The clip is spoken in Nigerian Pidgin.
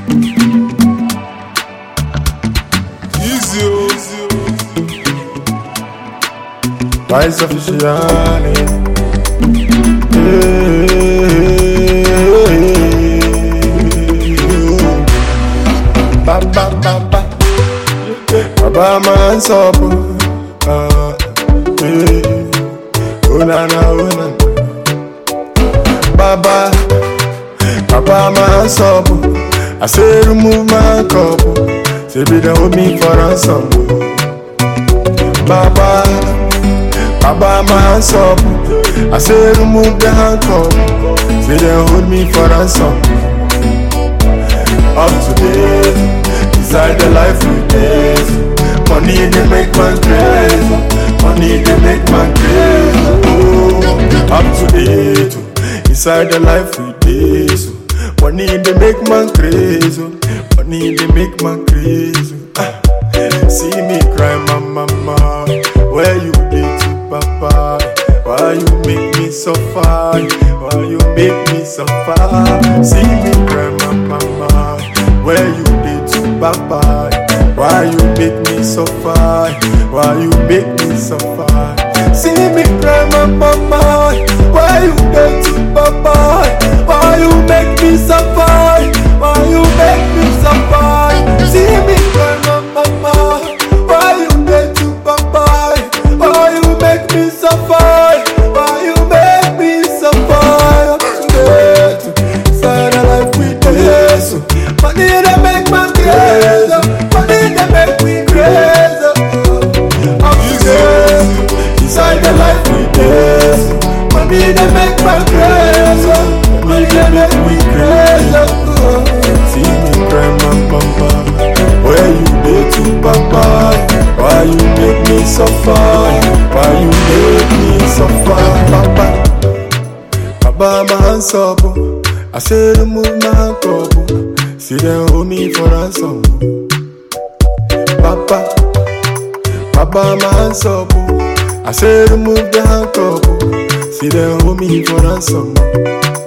Vice officiale. Ba ba ba ba. Baba man stop. Oh na na oh na. Baba man stop. I say remove my cup. Say be the hold me for ransom. Baba man stop. I say remove the handcuff. Say they hold me for ransom. Up to date, inside the life we live. Money they make man crazy. Money they make man crazy. Oh, up to date, inside the life we live. Money they make man crazy. Money they make man crazy. See me cry, mama, where you did to papa? Why you make me suffer? Why you make me suffer? See me cry, mama, where you did to papa? Why you make me suffer? Why you make me suffer? See me cry, mama, why you did to papa? Why you make me suffer? Why you make me suffer? See me cry, mama, why you did to papa? Why you make me suffer? Why you make me suffer? Inside the life we live, money they make man crazy, money they make me crazy. Inside the life we live, money they make man crazy, money they make me crazy. See me cry, mama, where you did to papa? Why you make me suffer? Why you make me suffer? Baba man stop. I say remove my cup. See them hold me for ransom. Baba man stop. I say remove the handcuff. See them hold me for ransom.